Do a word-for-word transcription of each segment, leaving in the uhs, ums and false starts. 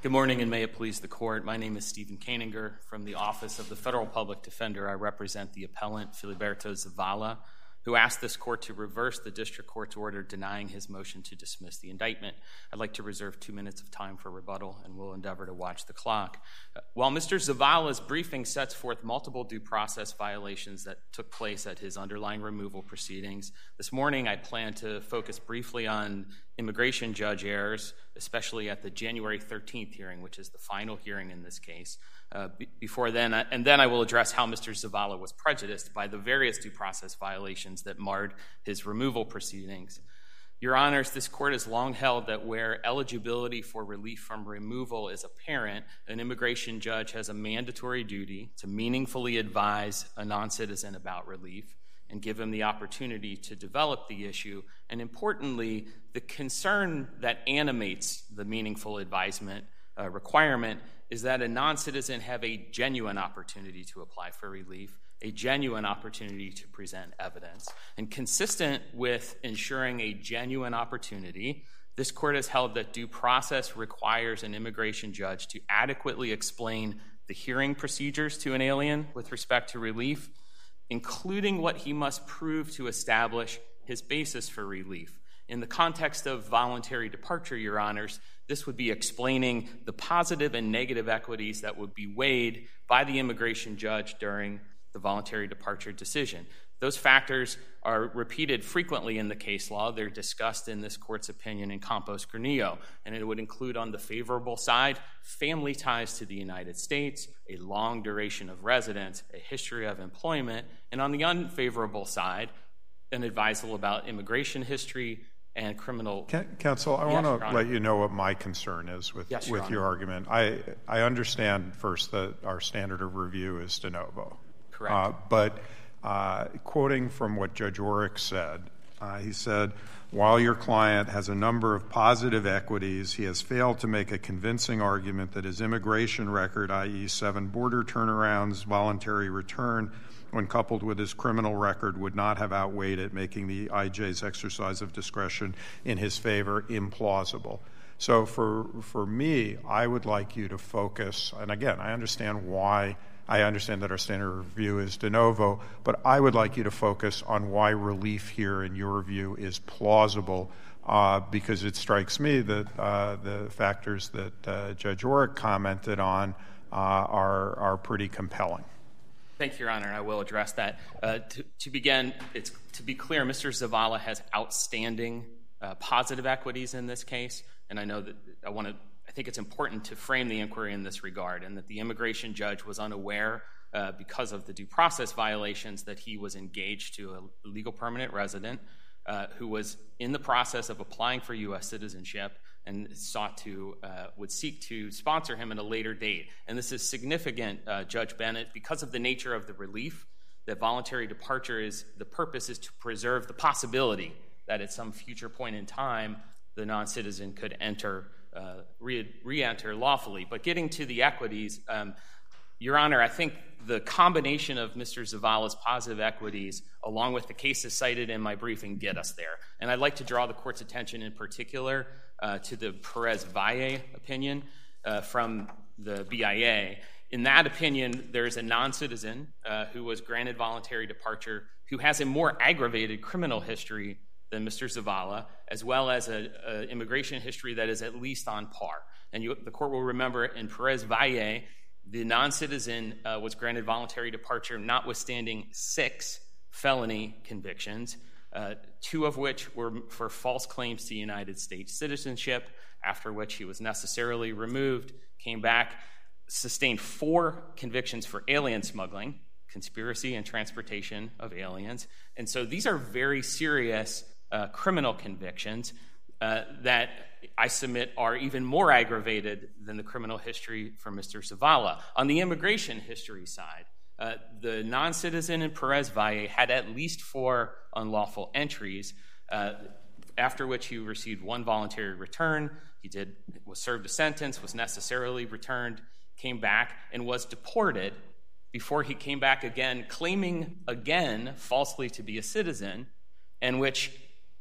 Good morning, and may it please the Court. My name is Stephen Koeninger from the Office of the Federal Public Defender. I represent the appellant, Filiberto Zavala, who asked this Court to reverse the District Court's order denying his motion to dismiss the indictment. I'd like to reserve two minutes of time for rebuttal, and we'll endeavor to watch the clock. Uh, while Mister Zavala's briefing sets forth multiple due process violations that took place at his underlying removal proceedings, this morning I plan to focus briefly on immigration judge errors, especially at the January thirteenth hearing, which is the final hearing in this case. Uh, b- before then, uh, and then I will address how Mister Zavala was prejudiced by the various due process violations that marred his removal proceedings. Your Honors, this Court has long held that where eligibility for relief from removal is apparent, an immigration judge has a mandatory duty to meaningfully advise a non-citizen about relief and give him the opportunity to develop the issue. And importantly, the concern that animates the meaningful advisement uh, requirement is that a non-citizen have a genuine opportunity to apply for relief, a genuine opportunity to present evidence. And consistent with ensuring a genuine opportunity, this Court has held that due process requires an immigration judge to adequately explain the hearing procedures to an alien with respect to relief, including what he must prove to establish his basis for relief. In the context of voluntary departure, Your Honors, this would be explaining the positive and negative equities that would be weighed by the immigration judge during the voluntary departure decision. Those factors are repeated frequently in the case law. They're discussed in this Court's opinion in Campos Granillo, and it would include on the favorable side, family ties to the United States, a long duration of residence, a history of employment, and on the unfavorable side, an advisal about immigration history and criminal... Counsel, I yes, want to let you know what my concern is with, yes, with your argument. I, I understand, first, that our standard of review is de novo. Correct. Uh, but uh, quoting from what Judge Oreck said, uh, he said, while your client has a number of positive equities, he has failed to make a convincing argument that his immigration record, that is seven border turnarounds, voluntary return, when coupled with his criminal record, would not have outweighed it, making the I J's exercise of discretion in his favor implausible. So for for me, I would like you to focus, and again, I understand why, I understand that our standard of review is de novo, but I would like you to focus on why relief here, in your view, is plausible, uh, because it strikes me that uh, the factors that uh, Judge Oreck commented on uh, are are pretty compelling. Thank you, Your Honor, and I will address that. Uh, to, to begin, it's to be clear, Mister Zavala has outstanding uh, positive equities in this case, and I know that I want to. I think it's important to frame the inquiry in this regard, and that the immigration judge was unaware, uh, because of the due process violations, that he was engaged to a legal permanent resident uh, who was in the process of applying for U S citizenship and sought to uh, would seek to sponsor him at a later date. And this is significant, uh, Judge Bennett, because of the nature of the relief. That voluntary departure is the purpose is to preserve the possibility that at some future point in time the non-citizen could enter. Uh, re- re-enter lawfully. But getting to the equities, um, Your Honor, I think the combination of Mister Zavala's positive equities, along with the cases cited in my briefing, get us there. And I'd like to draw the Court's attention in particular uh, to the Perez-Valle opinion uh, from the B I A. In that opinion, there's a non-citizen uh, who was granted voluntary departure who has a more aggravated criminal history than Mister Zavala, as well as an immigration history that is at least on par. And you, the Court will remember in Perez-Valle, the non-citizen uh, was granted voluntary departure notwithstanding six felony convictions, uh, two of which were for false claims to United States citizenship, after which he was necessarily removed, came back, sustained four convictions for alien smuggling, conspiracy and transportation of aliens. And so these are very serious Uh, criminal convictions uh, that I submit are even more aggravated than the criminal history for Mister Zavala. On the immigration history side, uh, the non-citizen in Perez-Valle had at least four unlawful entries, uh, after which he received one voluntary return. He did was served a sentence, was necessarily returned, came back, and was deported before he came back again, claiming again falsely to be a citizen, and which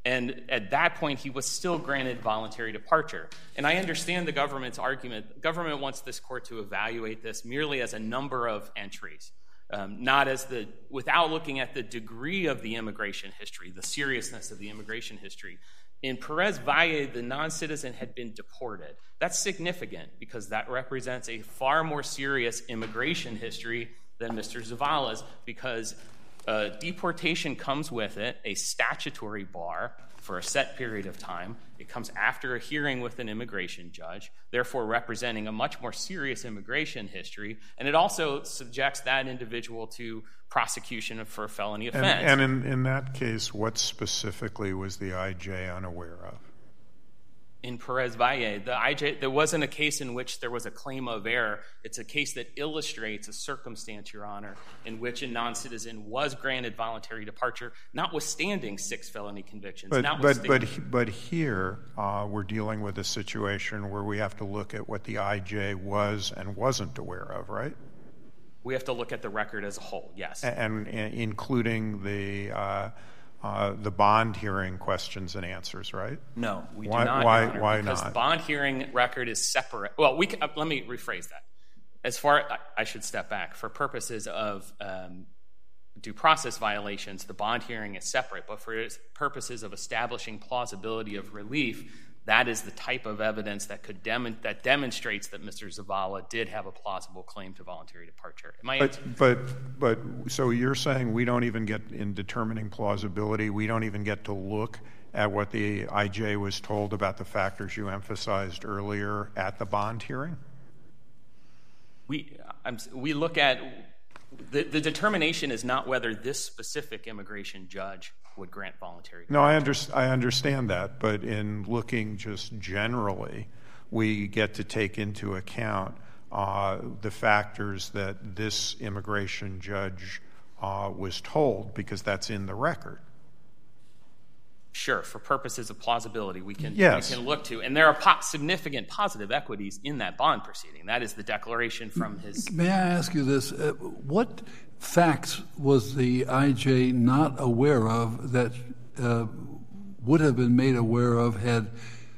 And at that point, he was still granted voluntary departure. And I understand the government's argument. The government wants this court to evaluate this merely as a number of entries, um, not as the, without looking at the degree of the immigration history, the seriousness of the immigration history. In Perez Valle, the non-citizen had been deported. That's significant because that represents a far more serious immigration history than Mister Zavala's, because uh, deportation comes with it a statutory bar for a set period of time. It comes after a hearing with an immigration judge, therefore representing a much more serious immigration history, and it also subjects that individual to prosecution for a felony offense. And, and in, in that case, what specifically was the I J unaware of? In Perez Valle, the I J, there wasn't a case in which there was a claim of error. It's a case that illustrates a circumstance, Your Honor, in which a non-citizen was granted voluntary departure, notwithstanding six felony convictions. But, but, but, but here, uh, we're dealing with a situation where we have to look at what the I J was and wasn't aware of, right? We have to look at the record as a whole, yes. And, and including the uh, uh, the bond hearing questions and answers, right? No, we why, do not, why, Your Honor, why because not? the bond hearing record is separate. Well, we can, uh, let me rephrase that. As far I, I should step back. For purposes of um, due process violations, the bond hearing is separate. But for purposes of establishing plausibility of relief, that is the type of evidence that could dem- that demonstrates that Mister Zavala did have a plausible claim to voluntary departure. Am I but, but, but, so you're saying we don't even get, in determining plausibility, we don't even get to look at what the I J was told about the factors you emphasized earlier at the bond hearing? We, I'm, we look at, the, the determination is not whether this specific immigration judge would grant voluntary departure. No, I, under, I understand that, but in looking just generally, we get to take into account uh, the factors that this immigration judge uh, was told, because that's in the record. Sure, for purposes of plausibility, we can, yes. we can look to, and there are po- significant positive equities in that bond proceeding. That is the declaration from his... May I ask you this? Uh, what facts was the I J not aware of that uh, would have been made aware of had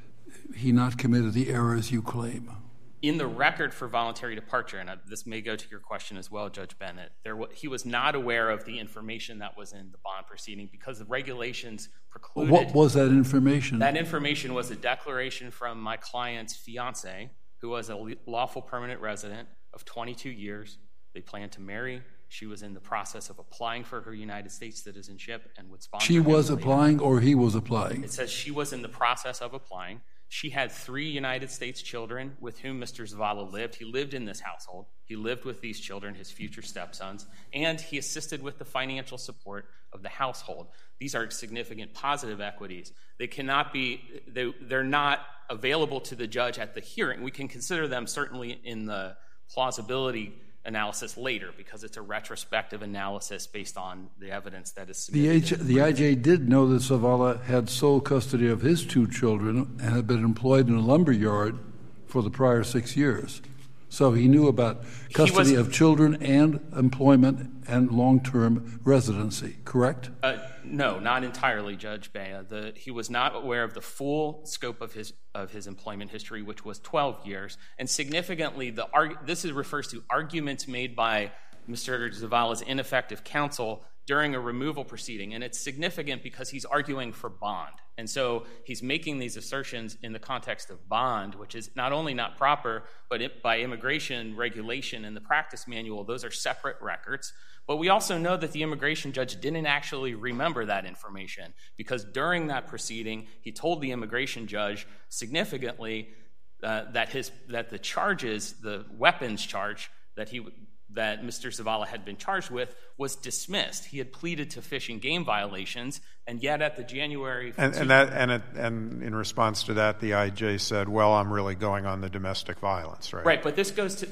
he not committed the errors you claim? In the record for voluntary departure, and this may go to your question as well, Judge Bennett, there w- he was not aware of the information that was in the bond proceeding because the regulations precluded... What was that information? That information was a declaration from my client's fiancé, who was a lawful permanent resident of twenty-two years. They planned to marry. She was in the process of applying for her United States citizenship and would sponsor... She was later. applying or he was applying? It says she was in the process of applying. She had three United States children with whom Mister Zavala lived. He lived in this household. He lived with these children, his future stepsons, and he assisted with the financial support of the household. These are significant positive equities. They cannot be, they, they're not available to the judge at the hearing. We can consider them certainly in the plausibility analysis later because it's a retrospective analysis based on the evidence that is submitted. The, H- the I J did know that Zavala had sole custody of his two children and had been employed in a lumber yard for the prior six years. So he knew about custody was, of children and employment and long-term residency, correct? Uh, no, not entirely, Judge Bea. The, he was not aware of the full scope of his of his employment history, which was twelve years. And significantly, the arg- this is, refers to arguments made by Mister Zavala's ineffective counsel during a removal proceeding. And it's significant because he's arguing for bond. And so he's making these assertions in the context of bond, which is not only not proper, but it, by immigration regulation and the practice manual, those are separate records. But we also know that the immigration judge didn't actually remember that information because during that proceeding, he told the immigration judge significantly uh, that his that the charges, the weapons charge that he that Mister Zavala had been charged with was dismissed. He had pleaded to fish and game violations, and yet at the January and, and that and it, and in response to that, the I J said, "Well, I'm really going on the domestic violence, right?" Right, but this goes to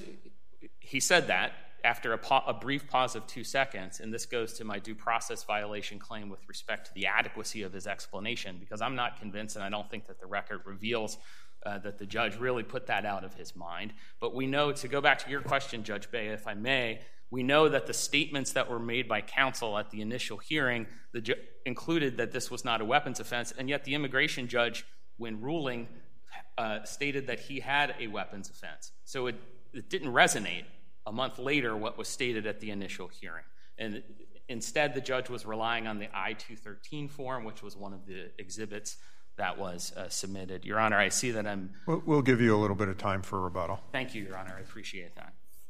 he said that after a, pa- a brief pause of two seconds, and this goes to my due process violation claim with respect to the adequacy of his explanation, because I'm not convinced, and I don't think that the record reveals Uh, that the judge really put that out of his mind. But we know, to go back to your question, Judge Bea, if I may, We know that the statements that were made by counsel at the initial hearing the ju- included that this was not a weapons offense, and yet the immigration judge, when ruling, uh, stated that he had a weapons offense. So it, it didn't resonate a month later what was stated at the initial hearing. And instead, the judge was relying on the I two thirteen form, which was one of the exhibits that was uh, submitted. Your Honor, I see that I'm... We'll, we'll give you a little bit of time for rebuttal. Thank you, Your Honor. I appreciate that.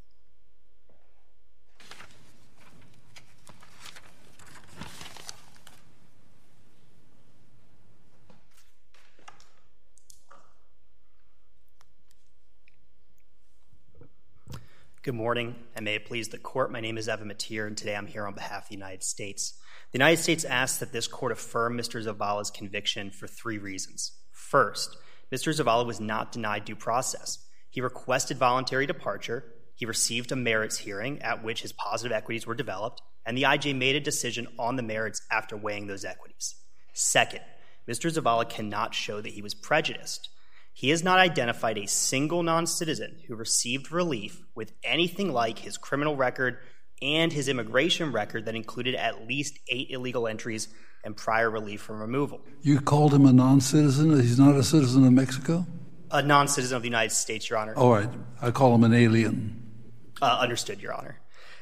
Good morning, and may it please the Court. My name is Evan Mateer, and today I'm here on behalf of the United States. The United States asks that this Court affirm Mister Zavala's conviction for three reasons. First, Mister Zavala was not denied due process. He requested voluntary departure, he received a merits hearing at which his positive equities were developed, and the I J made a decision on the merits after weighing those equities. Second, Mister Zavala cannot show that he was prejudiced. He has not identified a single non-citizen who received relief with anything like his criminal record and his immigration record that included at least eight illegal entries and prior relief from removal. You called him a non-citizen? He's not a citizen of Mexico? A non-citizen of the United States, Your Honor. All right. I call him an alien. Uh, understood, Your Honor.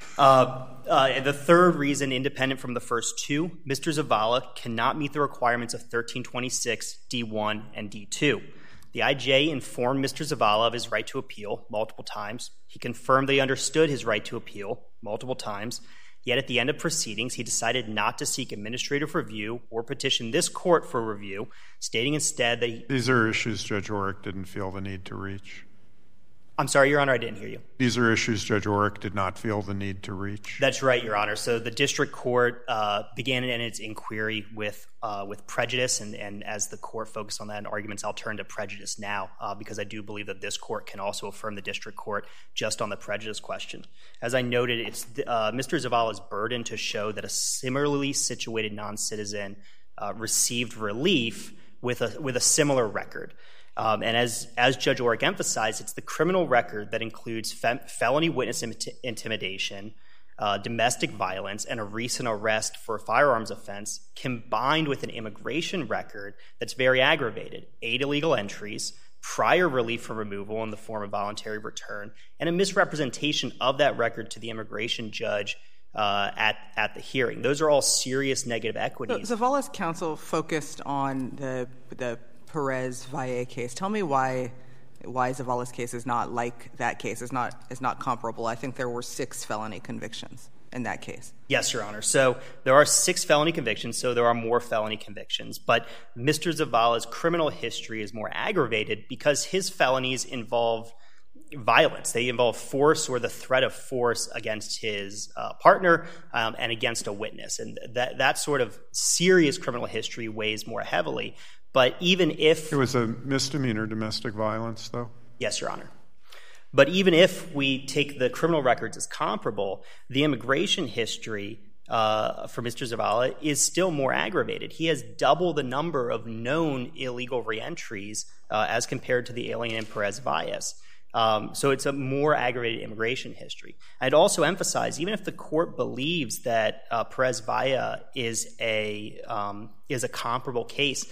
Uh, uh, the third reason, independent from the first two, Mister Zavala cannot meet the requirements of thirteen twenty-six D one and D two. The I J informed Mister Zavala of his right to appeal multiple times. He confirmed that he understood his right to appeal multiple times. Yet at the end of proceedings, he decided not to seek administrative review or petition this court for review, stating instead that he... These are issues Judge Oreck didn't feel the need to reach. I'm sorry, Your Honor, I didn't hear you. These are issues Judge Oreck did not feel the need to reach. That's right, Your Honor. So the district court uh, began in its inquiry with uh, with prejudice, and, and as the court focused on that in arguments, I'll turn to prejudice now uh, because I do believe that this court can also affirm the district court just on the prejudice question. As I noted, it's uh, Mister Zavala's burden to show that a similarly situated non-citizen uh, received relief with a with a similar record. Um, and as as Judge Oreck emphasized, it's the criminal record that includes fe- felony witness imit- intimidation, uh, domestic violence, and a recent arrest for a firearms offense, combined with an immigration record that's very aggravated, eight illegal entries, prior relief from removal in the form of voluntary return, and a misrepresentation of that record to the immigration judge uh, at, at the hearing. Those are all serious negative equities. So Zavala's counsel focused on the the Perez Valle case. Tell me why why Zavala's case is not like that case, is not is not comparable. I think there were six felony convictions in that case. Yes, Your Honor. So there are six felony convictions, so there are more felony convictions. But Mister Zavala's criminal history is more aggravated because his felonies involve violence. They involve force or the threat of force against his uh, partner um, and against a witness. And that that sort of serious criminal history weighs more heavily. But even if... It was a misdemeanor domestic violence, though? Yes, Your Honor. But even if we take the criminal records as comparable, the immigration history uh, for Mister Zavala is still more aggravated. He has double the number of known illegal reentries uh, as compared to the alien in Perez Valles. Um, so it's a more aggravated immigration history. I'd also emphasize, even if the court believes that uh, Perez Valle is a um, is a comparable case,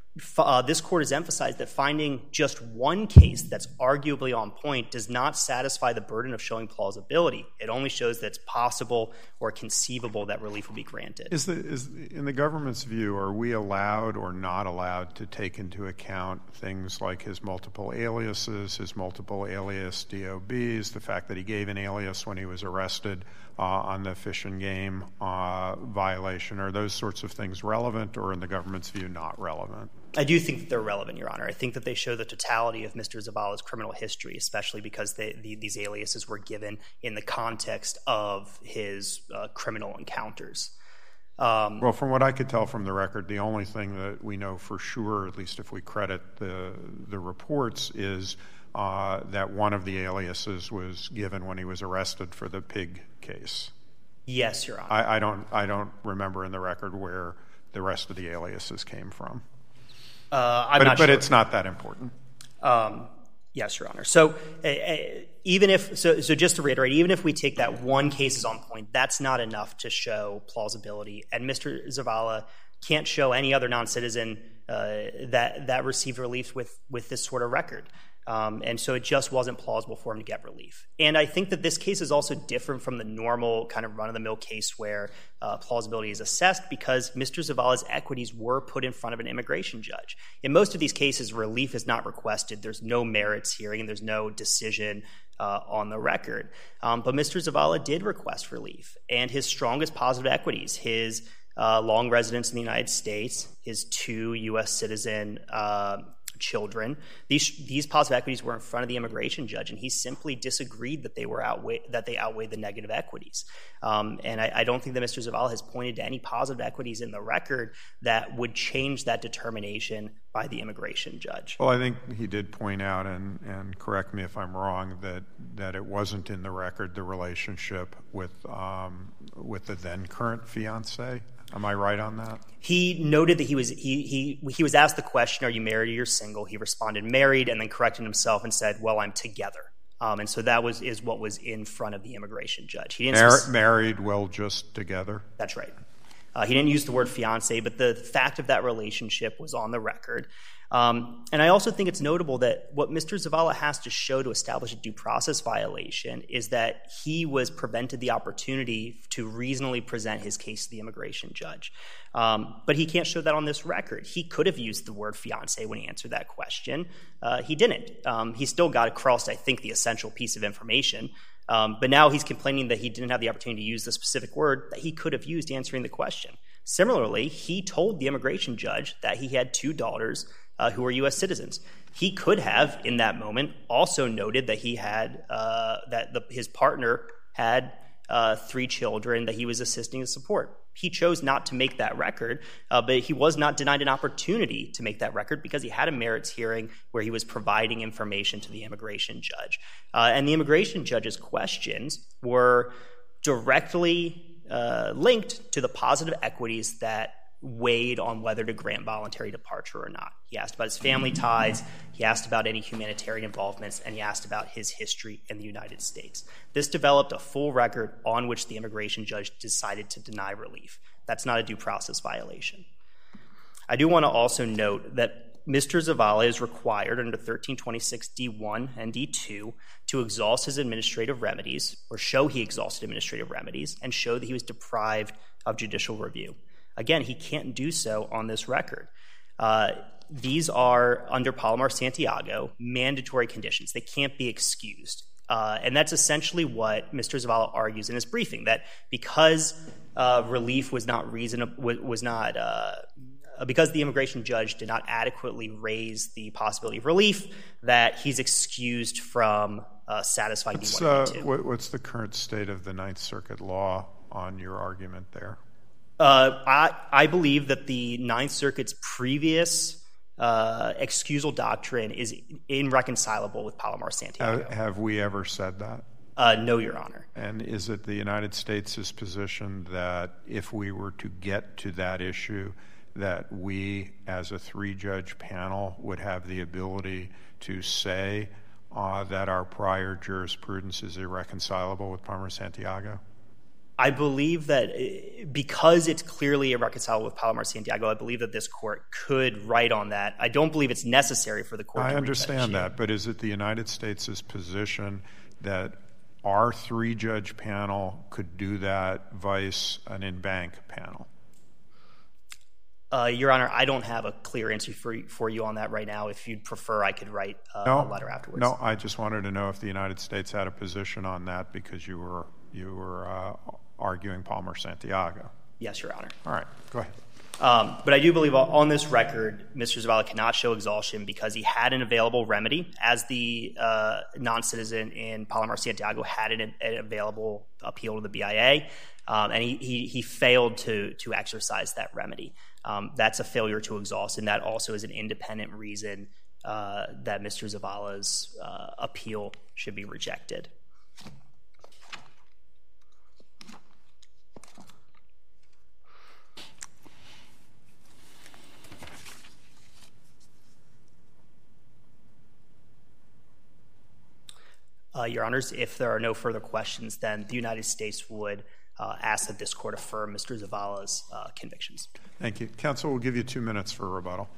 Uh, this court has emphasized that finding just one case that's arguably on point does not satisfy the burden of showing plausibility. It only shows that it's possible or conceivable that relief will be granted. Is the, is, in the government's view, are we allowed or not allowed to take into account things like his multiple aliases, his multiple alias D O Bs, the fact that he gave an alias when he was arrested uh, on the Fish and Game uh, violation? Are those sorts of things relevant, or in the government's view not relevant? I do think that they're relevant, Your Honor. I think that they show the totality of Mister Zavala's criminal history, especially because they, the, these aliases were given in the context of his uh, criminal encounters. Um, well, from what I could tell from the record, the only thing that we know for sure, at least if we credit the the reports, is uh, that one of the aliases was given when he was arrested for the pig case. Yes, Your Honor. I, I don't I don't remember in the record where the rest of the aliases came from. Uh, I'm but not but sure. It's not that important. Um, Yes, Your Honor. So uh, even if so, so just to reiterate, even if we take that one case is on point, that's not enough to show plausibility. And Mister Zavala can't show any other non-citizen uh, that that received relief with with this sort of record. Um, and so it just wasn't plausible for him to get relief. And I think that this case is also different from the normal kind of run-of-the-mill case where uh, plausibility is assessed because Mister Zavala's equities were put in front of an immigration judge. In most of these cases, relief is not requested. There's no merits hearing, and there's no decision uh, on the record. Um, but Mister Zavala did request relief, and his strongest positive equities, his uh, long residence in the United States, his two U S citizen uh children, these these positive equities were in front of the immigration judge, and he simply disagreed that they were outweigh that they outweighed the negative equities. Um, and I, I don't think that Mister Zavala has pointed to any positive equities in the record that would change that determination by the immigration judge. Well, I think he did point out, and, and correct me if I'm wrong, that that it wasn't in the record the relationship with um, with the then current fiance. Am I right on that? He noted that he was he he he was asked the question, "Are you married or you're single?" He responded, "Married," and then corrected himself and said, "Well, I'm together." Um, and so that was is what was in front of the immigration judge. He didn't Mar- spec- married, well, just together. That's right. Uh, he didn't use the word fiance, but the fact of that relationship was on the record. Um, and I also think it's notable that what Mister Zavala has to show to establish a due process violation is that he was prevented the opportunity to reasonably present his case to the immigration judge. Um, but he can't show that on this record. He could have used the word fiance when he answered that question. Uh, he didn't. Um, he still got across, I think, the essential piece of information. Um, but now he's complaining that he didn't have the opportunity to use the specific word that he could have used answering the question. Similarly, he told the immigration judge that he had two daughters uh, who were U S citizens. He could have, in that moment, also noted that he had uh, that the, his partner had uh, three children that he was assisting to support. He chose not to make that record, uh, but he was not denied an opportunity to make that record because he had a merits hearing where he was providing information to the immigration judge. Uh, and the immigration judge's questions were directly uh, linked to the positive equities that weighed on whether to grant voluntary departure or not. He asked about his family ties, he asked about any humanitarian involvements, and he asked about his history in the United States. This developed a full record on which the immigration judge decided to deny relief. That's not a due process violation. I do want to also note that Mister Zavala is required under thirteen twenty-six D one and D two to exhaust his administrative remedies, or show he exhausted administrative remedies, and show that he was deprived of judicial review. Again, he can't do so on this record. Uh, these are, under Palomar-Santiago, mandatory conditions. They can't be excused. Uh, and that's essentially what Mister Zavala argues in his briefing, that because uh, relief was not reasonable, was not, uh, because the immigration judge did not adequately raise the possibility of relief, that he's excused from uh, satisfying D one and D two. Uh, what's the current state of the Ninth Circuit law on your argument there? Uh, I, I believe that the Ninth Circuit's previous uh, excusal doctrine is irreconcilable with Palomar-Santiago. Have, have we ever said that? Uh, no, Your Honor. And is it the United States' position that if we were to get to that issue, that we, as a three-judge panel, would have the ability to say uh, that our prior jurisprudence is irreconcilable with Palomar-Santiago? I believe that because it's clearly irreconcilable with Palomar-Santiago, I believe that this court could write on that. I don't believe it's necessary for the court to I understand that, that, but is it the United States' position that our three-judge panel could do that vice an in-bank panel? Uh, Your Honor, I don't have a clear answer for, for you on that right now. If you'd prefer, I could write uh, no, a letter afterwards. No, I just wanted to know if the United States had a position on that because you were you were uh, arguing Palomar-Santiago. Yes, Your Honor. All right, go ahead. Um, but I do believe on this record, Mister Zavala cannot show exhaustion because he had an available remedy, as the uh, non-citizen in Palomar-Santiago had an, an available appeal to the B I A, um, and he, he, he failed to, to exercise that remedy. Um, that's a failure to exhaust, and that also is an independent reason uh, that Mister Zavala's uh, appeal should be rejected. Uh, Your Honors, if there are no further questions, then the United States would uh, ask that this court affirm Mister Zavala's uh, convictions. Thank you. Counsel, we'll give you two minutes for rebuttal.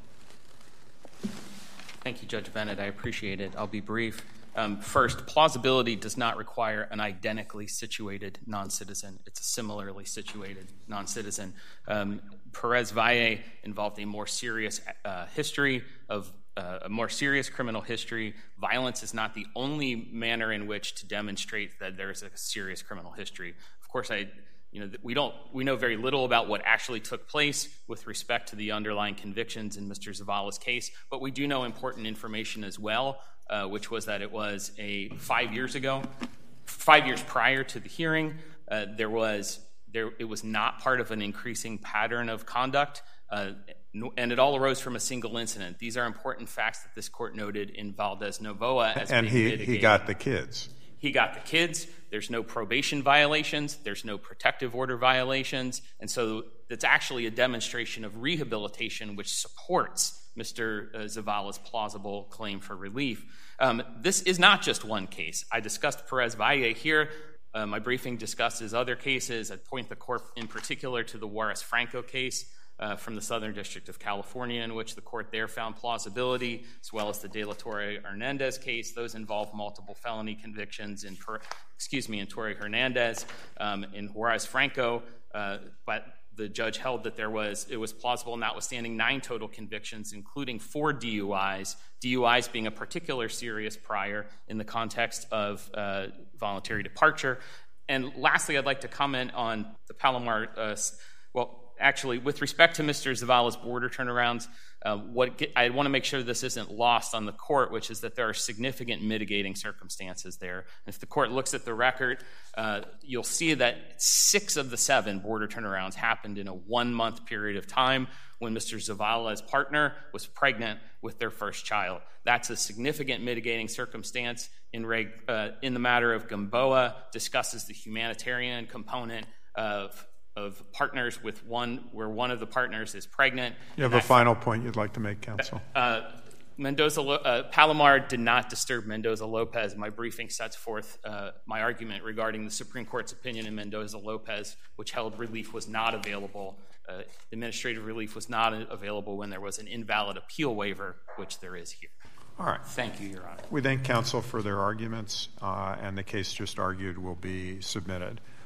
Thank you, Judge Bennett. I appreciate it. I'll be brief. Um, first, plausibility does not require an identically situated non-citizen. It's a similarly situated non-citizen. Um, Perez-Valle involved a more serious uh, history of uh, a more serious criminal history. Violence is not the only manner in which to demonstrate that there is a serious criminal history. Of course, I, you know, we don't we know very little about what actually took place with respect to the underlying convictions in Mister Zavala's case, but we do know important information as well. Uh, which was that it was a five years ago, five years prior to the hearing. Uh, there was there it was not part of an increasing pattern of conduct, uh, and it all arose from a single incident. These are important facts that this court noted in Valdez-Novoa as and being he mitigated. he got the kids. He got the kids. There's no probation violations. There's no protective order violations, and so that's actually a demonstration of rehabilitation, which supports Mister Zavala's plausible claim for relief. Um, this is not just one case. I discussed Perez-Valle here. Uh, my briefing discusses other cases. I'd point the court in particular to the Juarez-Franco case uh, from the Southern District of California, in which the court there found plausibility, as well as the De La Torre Hernandez case. Those involve multiple felony convictions in, per, excuse me, in Torre Hernandez. Um, in Juarez-Franco, uh, but the judge held that there was it was plausible, notwithstanding nine total convictions, including four D U Is, D U Is being a particular serious prior in the context of uh, voluntary departure. And lastly, I'd like to comment on the Palomar, uh, well, actually, with respect to Mister Zavala's border turnarounds, uh, what get, I want to make sure this isn't lost on the court, which is that there are significant mitigating circumstances there. If the court looks at the record, uh, you'll see that six of the seven border turnarounds happened in a one-month period of time when Mister Zavala's partner was pregnant with their first child. That's a significant mitigating circumstance. In, reg, uh, in the matter of Gamboa, discusses the humanitarian component of of partners with one where one of the partners is pregnant. You have a final point you'd like to make, counsel? Uh, Mendoza, uh, Palomar did not disturb Mendoza-Lopez. My briefing sets forth uh, my argument regarding the Supreme Court's opinion in Mendoza-Lopez, which held relief was not available. Uh, administrative relief was not available when there was an invalid appeal waiver, which there is here. All right. Thank you, Your Honor. We thank counsel for their arguments, uh, and the case just argued will be submitted.